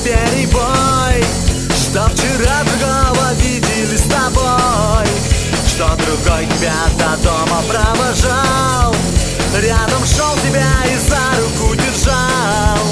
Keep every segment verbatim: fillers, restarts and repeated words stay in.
наперебой, что вчера другого видели с тобой, что другой тебя до дома провожал, рядом шел тебя и за руку держал.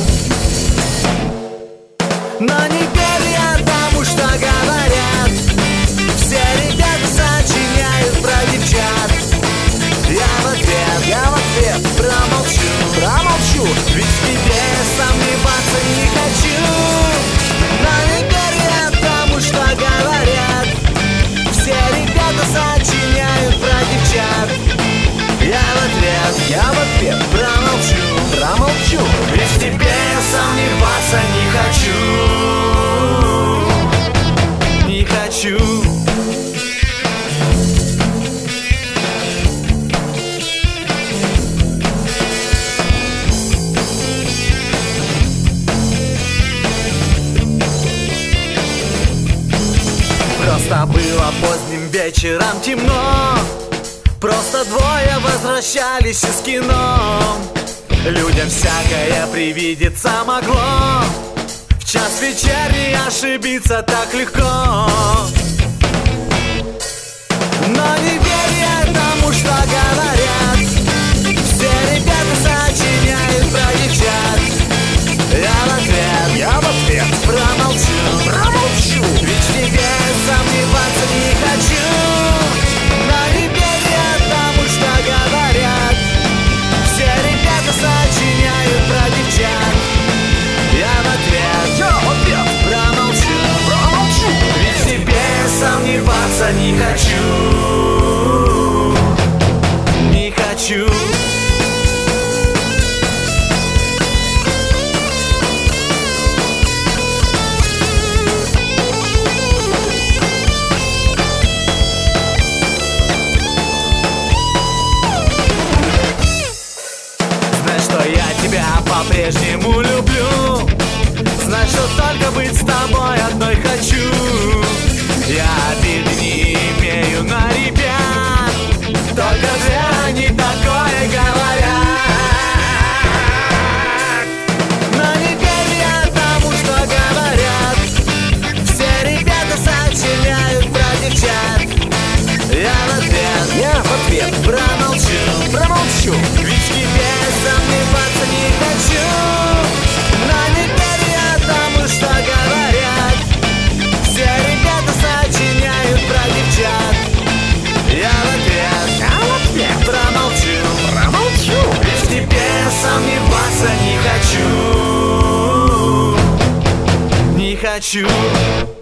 Но не верь я тому, что говорят, все ребята сочиняют про девчат. Я в ответ, я в ответ промолчу, промолчу, ведь в тебе сомневаться не хочу. Но не верь я тому, что говорят, все ребята сочиняют про девчат. Я в ответ, я в ответ промолчу, промолчу, ведь в тебе сомневаться не хочу, не хочу. Просто было поздним вечером темно, просто двое возвращались из кино. Людям всякое привидеться могло, в час вечерний ошибиться так легко. Но не верь я тому, что говорят, все ребята сочиняют про девчат. Я в ответ, я в ответ промолчу, промолчу, ведь в тебе сомневаться не хочу. Но не верь я тому, что говорят, все ребята сочиняют про девчат. Я в ответ, я в ответ промолчу, промолчу, ведь в тебе сомневаться не хочу, не хочу. Тебя по-прежнему люблю, знай, что только быть с тобой одной хочу. Я обиды не имею на ребят, только зря они такое говорят. Но не верь я тому, что говорят, все ребята сочиняют про девчат. Я в ответ, я в ответ промолчу, промолчу, ведь в тебе сомневаться не хочу. Но не верь я тому, что говорят, все ребята сочиняют про девчат. Я в ответ, я в ответ промолчу, промолчу, ведь в тебе сомневаться не хочу, не хочу.